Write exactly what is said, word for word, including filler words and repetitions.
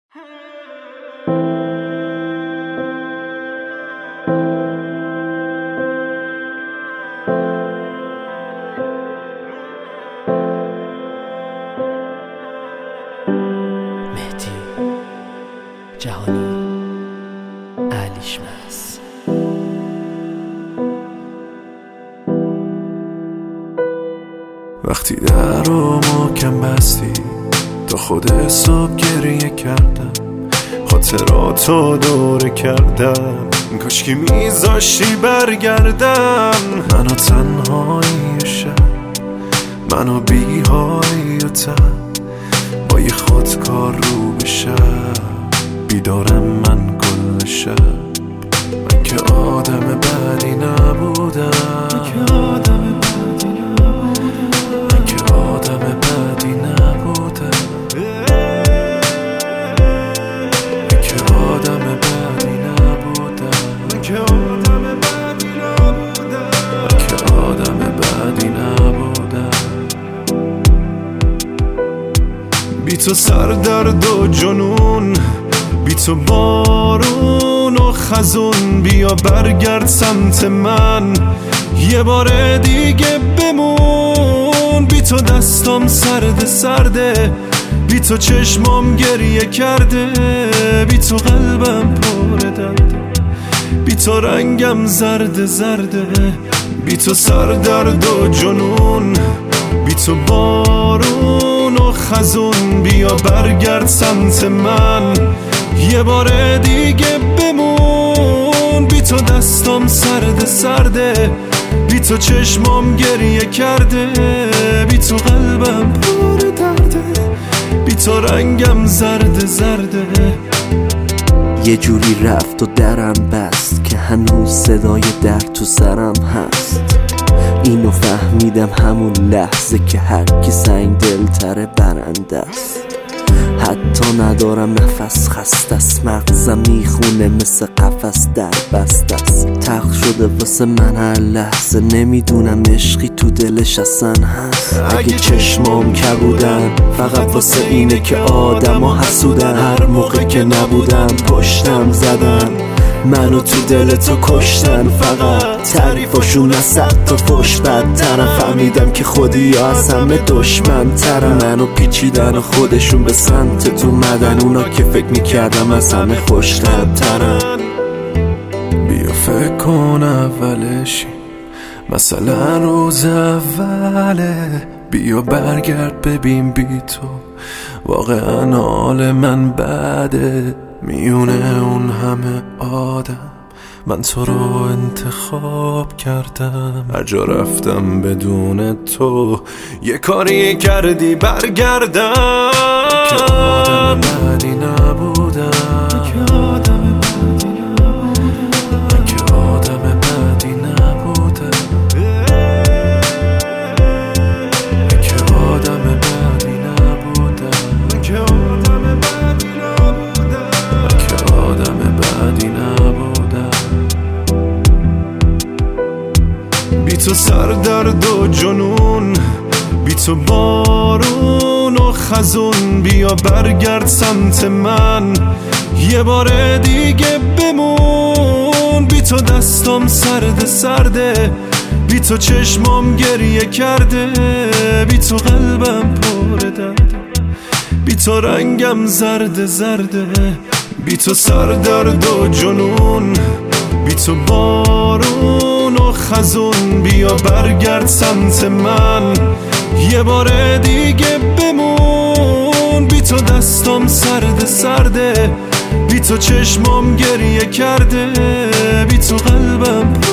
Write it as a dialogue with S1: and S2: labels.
S1: مهدی جهانی علیشمس.
S2: وقتی در رو محکم بستی تا خود صبح گریه کردم، خاطراتو دوره کردم، کاش که میذاشتی برگردم. منو تنهایی شب، منو بیهایی و تب، با یه خودکار رو به شب، بیدارم من کل شب. من که آدم بدی نبودم، من که آدم بدی نبودم، من که آدم بدی نبودم، من که آدم بدی نبودم، من که آدم بدی نبودم، من که آدم بدی نبودم. بی تو سردرد و جنون، بی تو بارون و خزون، بیا برگرد سمت من یه بار دیگه بمون. بی تو دستام سرد سرده، بی تو چشمام گریه کرده، بی تو قلبم پر درده، بی تو رنگم زرد زرده. بی تو سردرد و جنون، بی تو بارون و خزون، بیا برگرد سمت من یه بار دیگه بمون. بی تو دستام سرد سرده، بی تو چشمام گریه کرده، بی تو قلبم پر درده، بی تو رنگم زرد زرده.
S1: یه جوری رفت و درم بست که هنوز صدای در تو سرم هست. اینو فهمیدم همون لحظه که هر کی سنگ دلتره برنده است. حتی ندارم نفس، خسته است، مغزم میخونه مثل قفس در بسته است. تلخ شده واسه من هر لحظه، نمیدونم عشقی تو دلش اصلا هست. اگه چشمام کبودن فقط واسه اینه که آدم ها حسودن، هر موقع که نبودم پشتم زدن، منو تو دل تو کشتن. فقط تعریفاشون از صد تا فش بدترم، فهمیدم که خودی ها از همه دشمن ترم. منو پیچیدن و خودشون به سمت تو مدن، اونا که فکر میکردم از همه خوش‌طبع‌ترن.
S2: بیا فکر کن اولشی، مثلا روز اوله، بیا برگرد ببین بی تو واقعا حال من بده. میونه اون همه آدم من تو رو انتخاب کردم، هر جا رفتم بدون تو یه کاری کردی برگردم. که آدم بدی نبودم، که آدم بدی نبودم، که آدم بدی نبودم، که آدم بدی نبودم، که آدم بدی نبودم، که آدم بدی نبودم. بی تو سردرد و جنون، بی تو بارون و خزون، بیا برگرد سمت من یه بار دیگه بمون. بی تو دستام سرد سرده، بی تو چشمام گریه کرده، بی تو قلبم پر درده، بی تو رنگم زرد زرده. بی تو سردرد و جنون، بی تو بارون و خزون، بیا برگرد سمت من یه بار دیگه بمون. بی تو دستام سرد سرده، بی تو چشمام گریه کرده، بی تو قلبم